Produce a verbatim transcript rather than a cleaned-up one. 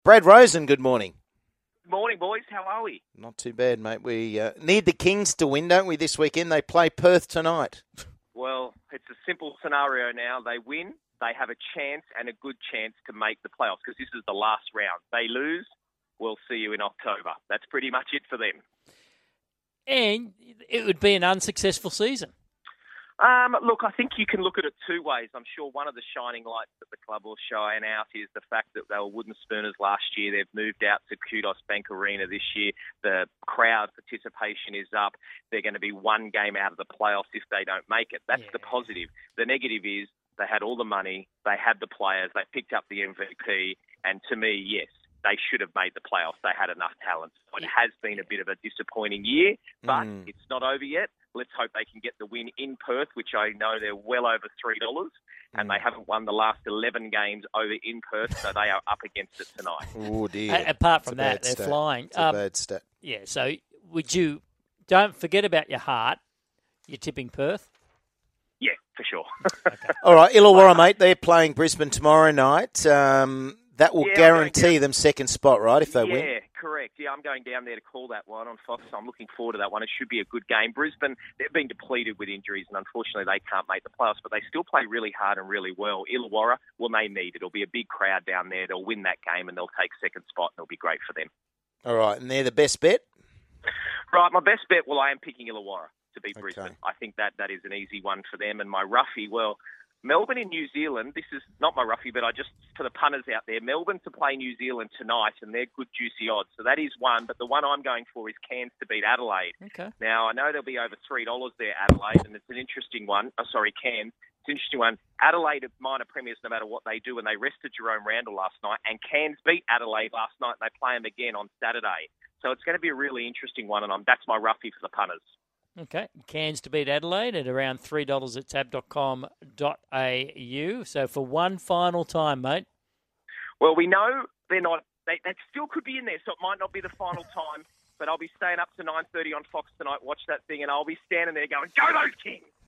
Brad Rosen, good morning. Morning, boys. How are we? Not too bad, mate. We uh, need the Kings to win, don't we, this weekend? They play Perth tonight. Well, it's a simple scenario now. They win, they have a chance and a good chance to make the playoffs because this is the last round. They lose, we'll see you in October. That's pretty much it for them. And it would be an unsuccessful season. Um, look, I think you can look at it two ways. I'm sure one of the shining lights that the club will shine out is the fact that they were wooden spooners last year. They've moved out to Kudos Bank Arena this year. The crowd participation is up. They're going to be one game out of the playoffs if they don't make it. That's yeah. the positive. The negative is they had all the money, they had the players, they picked up the M V P, and to me, yes, they should have made the playoffs. They had enough talent. So it has been a bit of a disappointing year, but mm. it's not over yet. Let's hope they can get the win in Perth, which I know they're well over three dollars, and mm. they haven't won the last eleven games over in Perth, so they are up against it tonight. Oh, dear. A- apart from that, they're stat. flying. It's a um, bad stat. Yeah, so would you, don't forget about your heart, you're tipping Perth? Yeah, for sure. Okay. All right, Illawarra, mate, they're playing Brisbane tomorrow night. Um, that will yeah, guarantee them second spot, right, if they yeah, win? Yeah, correct. Yeah, I'm going down there to call that one on Fox, so I'm looking forward to that one. It should be a good game. Brisbane, they've been depleted with injuries, and unfortunately they can't make the playoffs, but they still play really hard and really well. Illawarra, well, they need it. It'll be a big crowd down there. They'll win that game, and they'll take second spot, and it'll be great for them. All right, and they're the best bet? Right, my best bet, well, I am picking Illawarra to beat Okay. Brisbane. I think that that is an easy one for them. And my roughie, well, Melbourne in New Zealand, this is not my roughie, but I just, for the punters out there, Melbourne to play New Zealand tonight, and they're good juicy odds. So that is one, but the one I'm going for is Cairns to beat Adelaide. Okay. Now, I know there'll be over three dollars there, Adelaide, and it's an interesting one. Oh, sorry, Cairns. It's an interesting one. Adelaide are minor premiers no matter what they do, and they rested Jerome Randall last night, and Cairns beat Adelaide last night, and they play them again on Saturday. So it's going to be a really interesting one, and I'm, that's my roughie for the punters. Okay, Cairns to beat Adelaide at around three dollars at tab dot com dot a u. So for one final time, mate. Well, we know they're not, they, they still could be in there, so it might not be the final time, but I'll be staying up to nine thirty on Fox tonight, watch that thing, and I'll be standing there going, go those Kings!